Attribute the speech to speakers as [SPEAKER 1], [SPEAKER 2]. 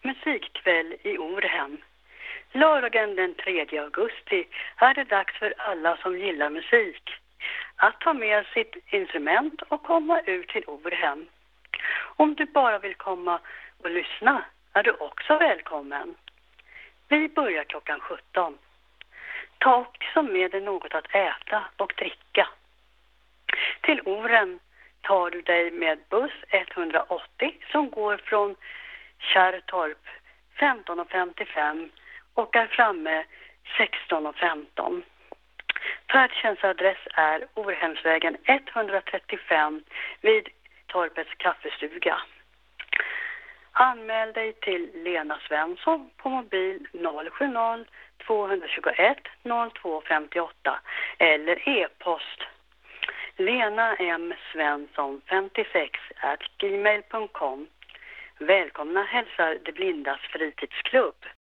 [SPEAKER 1] Musikkväll i Orhem. Lördagen den 3 augusti är det dags för alla som gillar musik att ta med sitt instrument och komma ut till Orhem. Om du bara vill komma och lyssna är du också välkommen. Vi börjar klockan 17. Ta också med dig något att äta och dricka. Till Orhem tar du dig med buss 180 som går från Kärrtorp 15:55 och är framme 16:15. Färdtjänstadress är Orhemsvägen 135 vid Torpets kaffestuga. Anmäl dig till Lena Svensson på mobil 070 221 0258 eller e-post lenamsvensson56@gmail.com. Välkomna hälsar De blindas fritidsklubb.